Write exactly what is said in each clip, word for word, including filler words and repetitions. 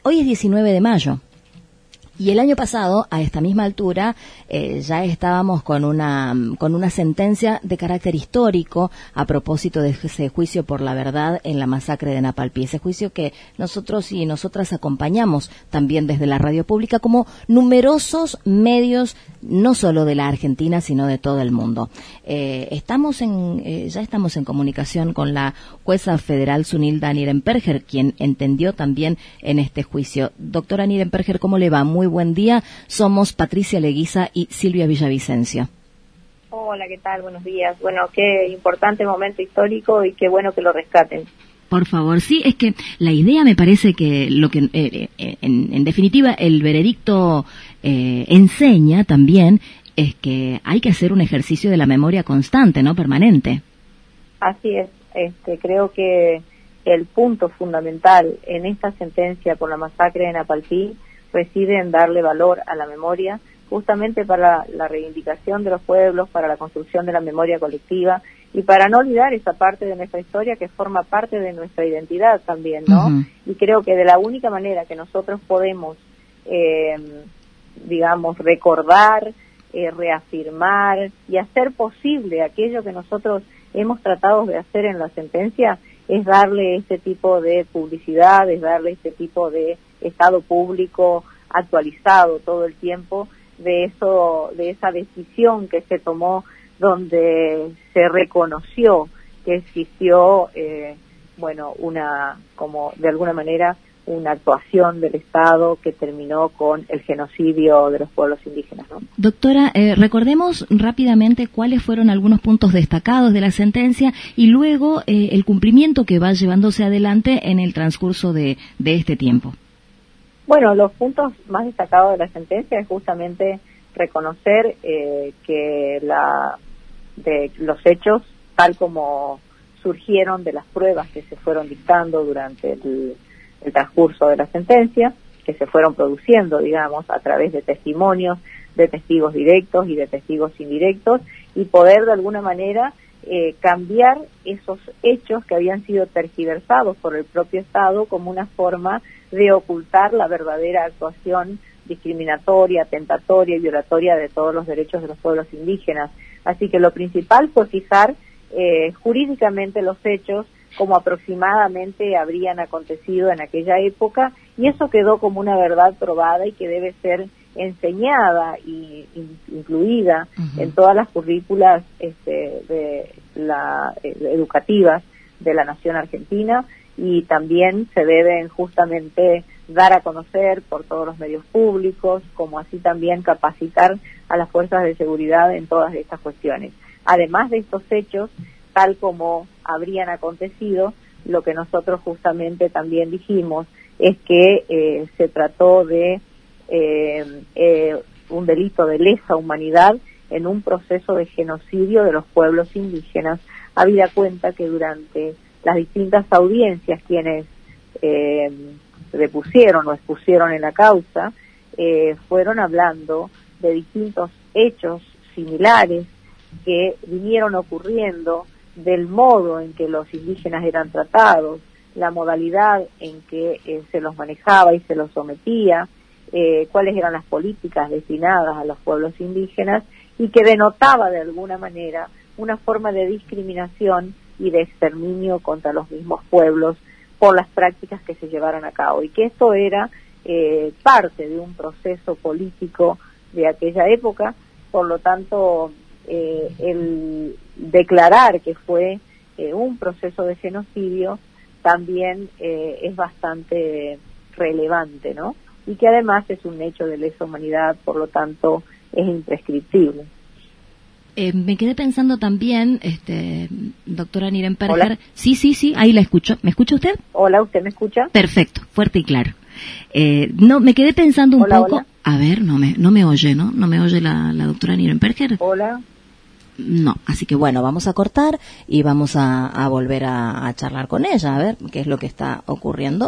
hoy es diecinueve de mayo. Y el año pasado, a esta misma altura, eh, ya estábamos con una con una sentencia de carácter histórico a propósito de ese juicio por la verdad en la masacre de Napalpí. Ese juicio que nosotros y nosotras acompañamos también desde la radio pública, como numerosos medios, no solo de la Argentina, sino de todo el mundo. Eh, estamos en eh, ya estamos en comunicación con la jueza federal Zunilda Nirenperger, quien entendió también en este juicio. Doctora Nirenperger, ¿cómo le va? Muy Muy buen día. Somos Patricia Leguiza y Silvia Villavicencio. Hola, ¿qué tal? Buenos días. Bueno, qué importante momento histórico y qué bueno que lo rescaten. Por favor, sí, es que la idea me parece que lo que, eh, eh, en, en definitiva, el veredicto eh, enseña también es que hay que hacer un ejercicio de la memoria constante, ¿no? Permanente. Así es. Este, creo que el punto fundamental en esta sentencia por la masacre de Napalpí reside en darle valor a la memoria, justamente para la reivindicación de los pueblos, para la construcción de la memoria colectiva y para no olvidar esa parte de nuestra historia que forma parte de nuestra identidad también, ¿no? Uh-huh. Y creo que de la única manera que nosotros podemos, eh, digamos, recordar, eh, reafirmar y hacer posible aquello que nosotros hemos tratado de hacer en la sentencia es darle este tipo de publicidad, es darle este tipo de estado público actualizado todo el tiempo de eso, de esa decisión que se tomó, donde se reconoció que existió, eh, bueno, una, como de alguna manera, una actuación del Estado que terminó con el genocidio de los pueblos indígenas, ¿no? Doctora, eh, recordemos rápidamente cuáles fueron algunos puntos destacados de la sentencia y luego eh, el cumplimiento que va llevándose adelante en el transcurso de, de este tiempo. Bueno, los puntos más destacados de la sentencia es justamente reconocer eh, que la de los hechos, tal como surgieron de las pruebas que se fueron dictando durante el, el transcurso de la sentencia, que se fueron produciendo, digamos, a través de testimonios, de testigos directos y de testigos indirectos, y poder de alguna manera eh, cambiar esos hechos que habían sido tergiversados por el propio Estado como una forma de ocultar la verdadera actuación discriminatoria, tentatoria y violatoria de todos los derechos de los pueblos indígenas. Así que lo principal fue fijar eh, jurídicamente los hechos como aproximadamente habrían acontecido en aquella época, y eso quedó como una verdad probada y que debe ser enseñada y in, incluida uh-huh. en todas las currículas este, de la, eh, educativas de la nación argentina, y también se deben justamente dar a conocer por todos los medios públicos, como así también capacitar a las fuerzas de seguridad en todas estas cuestiones. Además de estos hechos, tal como habrían acontecido, lo que nosotros justamente también dijimos es que eh, se trató de eh, eh, un delito de lesa humanidad en un proceso de genocidio de los pueblos indígenas, habida cuenta que durante las distintas audiencias quienes eh, depusieron o expusieron en la causa eh, fueron hablando de distintos hechos similares que vinieron ocurriendo, del modo en que los indígenas eran tratados, la modalidad en que eh, se los manejaba y se los sometía, eh, cuáles eran las políticas destinadas a los pueblos indígenas, y que denotaba de alguna manera una forma de discriminación y de exterminio contra los mismos pueblos por las prácticas que se llevaron a cabo, y que esto era eh, parte de un proceso político de aquella época. Por lo tanto, eh, el declarar que fue eh, un proceso de genocidio también eh, es bastante relevante, ¿no? Y que además es un hecho de lesa humanidad, por lo tanto es imprescriptible. Eh, me quedé pensando también, este, doctora Nirenperger. Sí, sí, sí, ahí la escucho. ¿Me escucha usted? Hola, ¿usted me escucha? Perfecto, fuerte y claro. Eh, no, me quedé pensando un hola, poco. Hola. A ver, no me, no me oye, ¿no? ¿No me oye la, la doctora Nirenperger? Hola. No, así que bueno, vamos a cortar y vamos a, a volver a, a charlar con ella, a ver qué es lo que está ocurriendo.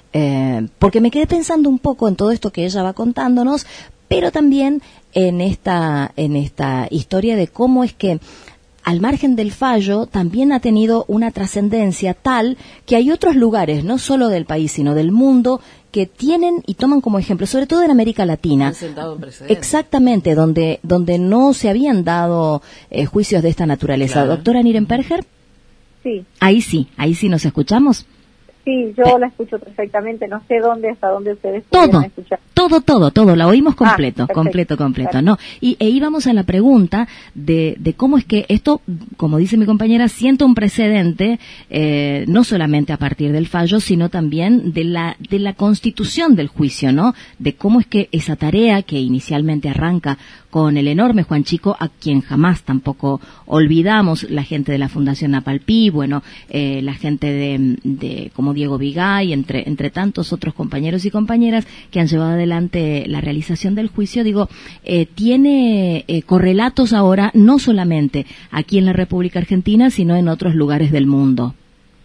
Eh, porque me quedé pensando un poco en todo esto que ella va contándonos, pero también en esta, en esta historia de cómo es que, al margen del fallo, también ha tenido una trascendencia tal que hay otros lugares, no solo del país, sino del mundo, que tienen y toman como ejemplo, sobre todo en América Latina. Han sentado un precedente. Exactamente, donde, donde no se habían dado eh, juicios de esta naturaleza. Claro. Doctora Nirenberger. Sí. Ahí sí, ahí sí nos escuchamos. Sí, yo la escucho perfectamente, no sé dónde, hasta dónde ustedes Todo, pudieron escuchar. todo, todo, todo, la oímos completo, Ah, perfecto, completo, completo, claro. ¿no? Y e íbamos a la pregunta de, de cómo es que esto, como dice mi compañera, sienta un precedente, eh, no solamente a partir del fallo, sino también de la, de la constitución del juicio, ¿no? De cómo es que esa tarea que inicialmente arranca con el enorme Juan Chico, a quien jamás tampoco olvidamos, la gente de la Fundación Napalpí, bueno, eh, la gente de, de como Diego Vigay, entre, entre tantos otros compañeros y compañeras que han llevado adelante la realización del juicio, digo, eh, tiene eh, correlatos ahora no solamente aquí en la República Argentina, sino en otros lugares del mundo.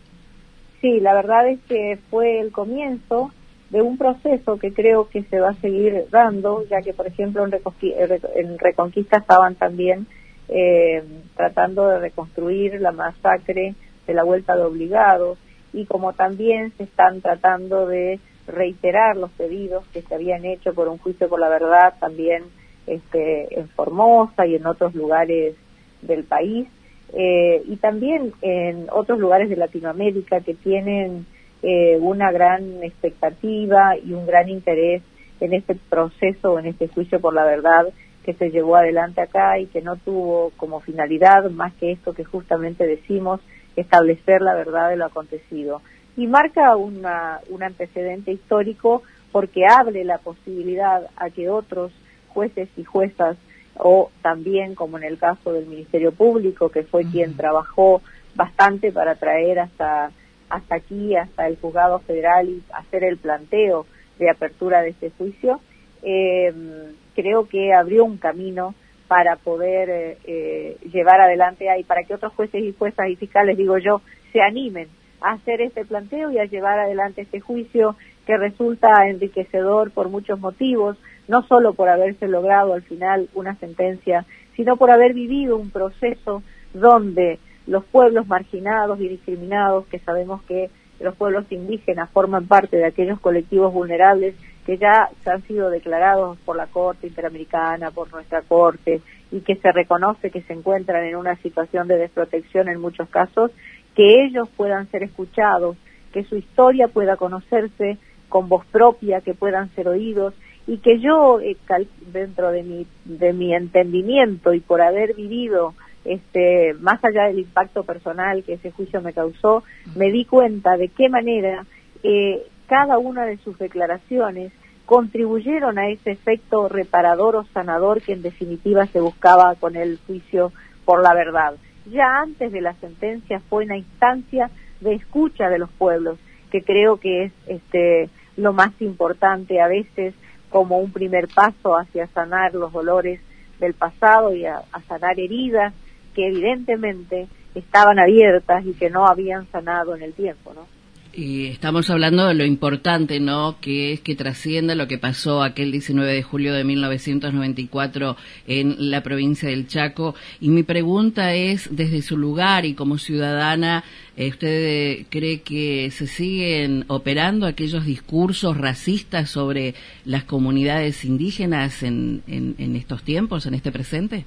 Sí, la verdad es que fue el comienzo de un proceso que creo que se va a seguir dando, ya que, por ejemplo, en, Reconqui- en Reconquista estaban también eh, tratando de reconstruir la masacre de la Vuelta de Obligados, y como también se están tratando de reiterar los pedidos que se habían hecho por un juicio por la verdad también este, en Formosa y en otros lugares del país, eh, y también en otros lugares de Latinoamérica que tienen eh, una gran expectativa y un gran interés en este proceso, en este juicio por la verdad que se llevó adelante acá y que no tuvo como finalidad más que esto que justamente decimos, establecer la verdad de lo acontecido. Y marca una, un antecedente histórico porque abre la posibilidad a que otros jueces y juezas, o también como en el caso del Ministerio Público, que fue uh-huh. quien trabajó bastante para traer hasta hasta aquí, hasta el Juzgado Federal y hacer el planteo de apertura de este juicio, eh, creo que abrió un camino para poder eh, eh, llevar adelante ahí, para que otros jueces y juezas y fiscales, digo yo, se animen a hacer este planteo y a llevar adelante este juicio que resulta enriquecedor por muchos motivos, no solo por haberse logrado al final una sentencia, sino por haber vivido un proceso donde los pueblos marginados y discriminados, que sabemos que los pueblos indígenas forman parte de aquellos colectivos vulnerables que ya han sido declarados por la Corte Interamericana, por nuestra Corte, y que se reconoce que se encuentran en una situación de desprotección en muchos casos, que ellos puedan ser escuchados, que su historia pueda conocerse con voz propia, que puedan ser oídos, y que yo, eh, dentro de mi, de mi entendimiento y por haber vivido Este, más allá del impacto personal que ese juicio me causó, me di cuenta de qué manera eh, cada una de sus declaraciones contribuyeron a ese efecto reparador o sanador que en definitiva se buscaba con el juicio por la verdad. Ya antes de la sentencia fue una instancia de escucha de los pueblos, que creo que es este, lo más importante a veces como un primer paso hacia sanar los dolores del pasado y a, a sanar heridas que evidentemente estaban abiertas y que no habían sanado en el tiempo, ¿no? Y estamos hablando de lo importante, ¿no?, que es que trascienda lo que pasó aquel diecinueve de julio de mil novecientos noventa y cuatro en la provincia del Chaco. Y mi pregunta es, desde su lugar y como ciudadana, ¿usted cree que se siguen operando aquellos discursos racistas sobre las comunidades indígenas en, en, en estos tiempos, en este presente?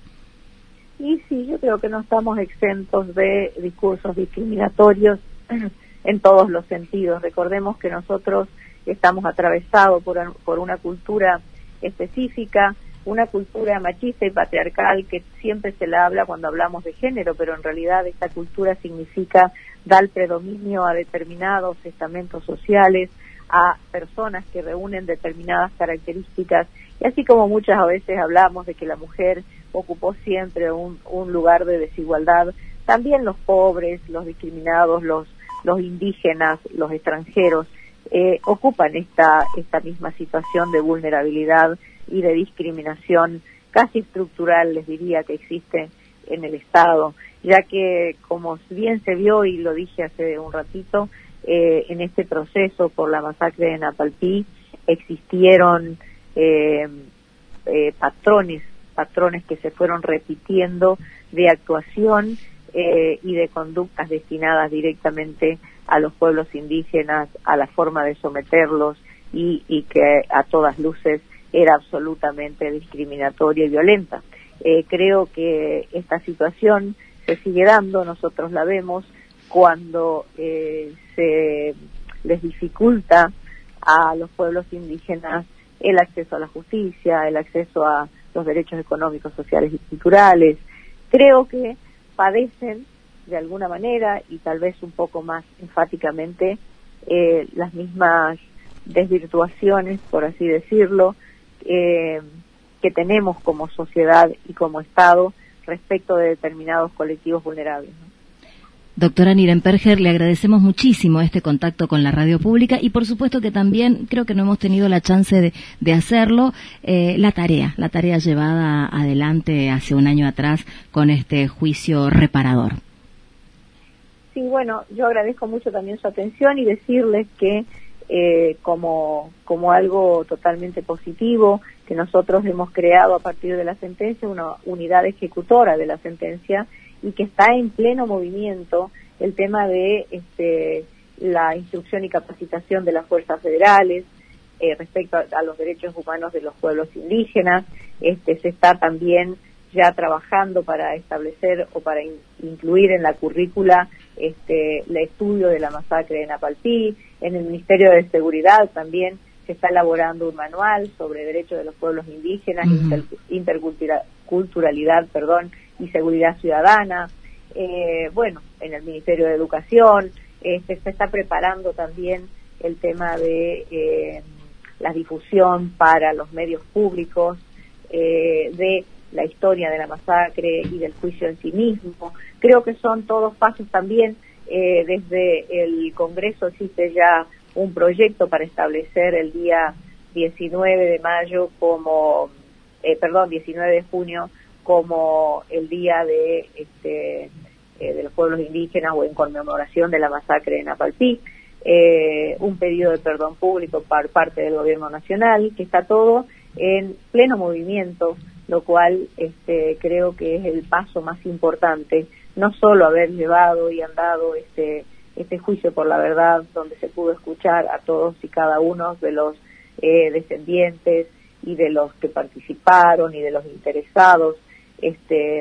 Y sí, yo creo que no estamos exentos de discursos discriminatorios en todos los sentidos. Recordemos que nosotros estamos atravesados por, por una cultura específica, una cultura machista y patriarcal que siempre se la habla cuando hablamos de género, pero en realidad esta cultura significa dar predominio a determinados estamentos sociales, a personas que reúnen determinadas características, y así como muchas veces hablamos de que la mujer ocupó siempre un, un lugar de desigualdad, también los pobres, los discriminados, los los indígenas, los extranjeros, eh, ocupan esta esta misma situación de vulnerabilidad y de discriminación casi estructural, les diría, que existe en el Estado, ya que, como bien se vio y lo dije hace un ratito, eh, en este proceso por la masacre de Napalpí existieron eh, eh, patrones, patrones que se fueron repitiendo de actuación Eh, y de conductas destinadas directamente a los pueblos indígenas, a la forma de someterlos y, y que a todas luces era absolutamente discriminatoria y violenta. Eh, creo que esta situación se sigue dando, nosotros la vemos cuando eh, se les dificulta a los pueblos indígenas el acceso a la justicia, el acceso a los derechos económicos, sociales y culturales. Creo que padecen de alguna manera y tal vez un poco más enfáticamente eh, las mismas desvirtuaciones, por así decirlo, eh, que tenemos como sociedad y como Estado respecto de determinados colectivos vulnerables, ¿no? Doctora Nirenperger, le agradecemos muchísimo este contacto con la radio pública y por supuesto que también creo que no hemos tenido la chance de, de hacerlo, eh, la tarea, la tarea llevada adelante hace un año atrás con este juicio reparador. Sí, bueno, yo agradezco mucho también su atención y decirles que eh, como, como algo totalmente positivo, que nosotros hemos creado a partir de la sentencia una unidad ejecutora de la sentencia y que está en pleno movimiento el tema de este, la instrucción y capacitación de las fuerzas federales eh, respecto a, a los derechos humanos de los pueblos indígenas. Este, se está también ya trabajando para establecer o para in, incluir en la currícula este, el estudio de la masacre de Napalpí. En el Ministerio de Seguridad también se está elaborando un manual sobre derechos de los pueblos indígenas, uh-huh. inter, interculturalidad, perdón, y seguridad ciudadana. Eh, bueno, en el Ministerio de Educación este, se está preparando también el tema de eh, la difusión para los medios públicos eh, de la historia de la masacre y del juicio en sí mismo. Creo que son todos pasos también. Eh, desde el Congreso existe ya un proyecto para establecer el día diecinueve de mayo como, eh, perdón, diecinueve de junio como el día de este eh, de los pueblos indígenas o en conmemoración de la masacre de Napalpí, eh, un pedido de perdón público por parte del gobierno nacional, que está todo en pleno movimiento, lo cual este creo que es el paso más importante, no solo haber llevado y andado este este juicio por la verdad, donde se pudo escuchar a todos y cada uno de los eh, descendientes y de los que participaron y de los interesados este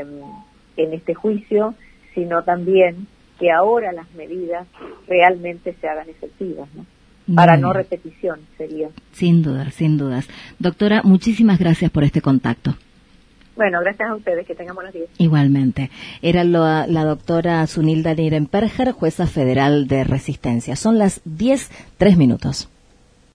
en este juicio, sino también que ahora las medidas realmente se hagan efectivas, ¿no? Para no repetición sería. Sin dudas, sin dudas. Doctora, muchísimas gracias por este contacto. Bueno, gracias a ustedes, que tengan buenos días. Igualmente. Era la, la doctora Zunilda Nirenperger, jueza federal de Resistencia. Son las diez, tres minutos.